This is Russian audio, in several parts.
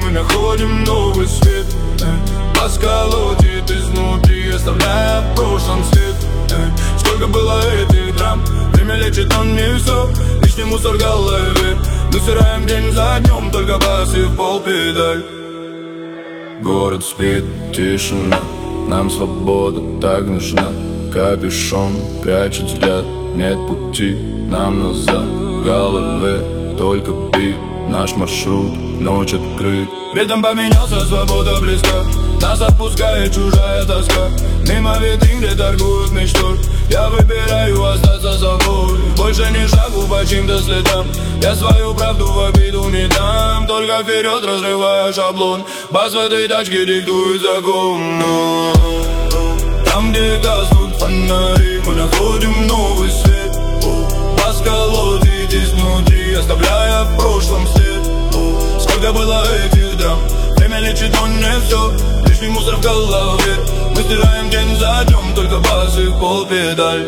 мы находим новый свет. Бас колотит изнутри, оставляя в прошлом след. Сколько было этих драм, время лечит, но не все. Лишний мусор в голове, мы стираем день за днем, только бас и в пол педаль. Город спит, тишина, нам свобода так нужна. Капюшон прячет взгляд, нет пути нам назад. В голове только бит, наш маршрут, ночь открыт. Ритм поменялся, свобода близка, нас отпускает чужая тоска. Мимо витрин, где торгуют мечтой, я выбираю остаться собой. Больше не шагу по чьим-то следам, я свою правду в обиду не дам. Только вперед, разрывая шаблон, бас в этой тачке диктует закон. Там, где гаснут фонари, мы находим новый свет. Бас колотит изнутри, оставляя в прошлом след. Сколько было этих драм, время лечит, но не все. Лишний мусор в голове, мы стираем день за днем, только бас и в пол педаль.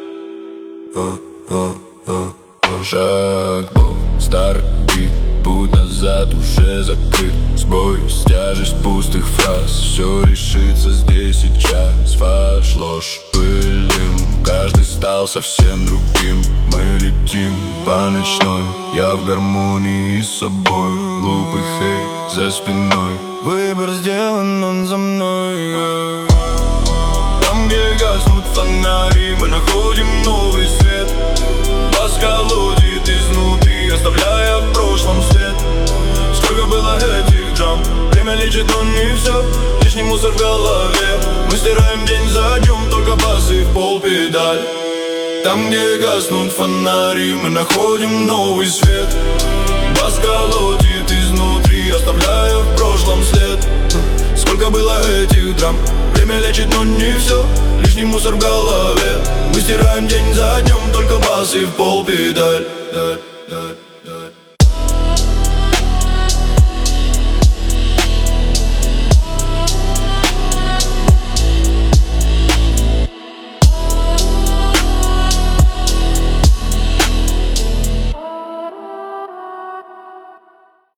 Шаг был старый бит, путь назад уже закрыт. Сбой, тяжесть пустых фраз, все решится здесь сейчас. Фальшь, ложь, пылим, каждый стал совсем другим. Мы летим по ночной, я в гармонии с собой. Глупый хейт за спиной, выбор сделан, он за мной. Там, где гаснут фонари, мы находим новый свет. Бас колотит изнутри, оставляя в прошлом след. Сколько было этих драм, время лечит, но не все. Лишний мусор в голове, мы стираем день за днем, только бас и в пол педаль. Там, где гаснут фонари, мы находим новый свет. Бас колотит изнутри, оставляя в прошлом след. Сколько было этих драм, время лечит, но не все. Лишний мусор в голове, мы стираем день за днем, только бас и в пол педаль.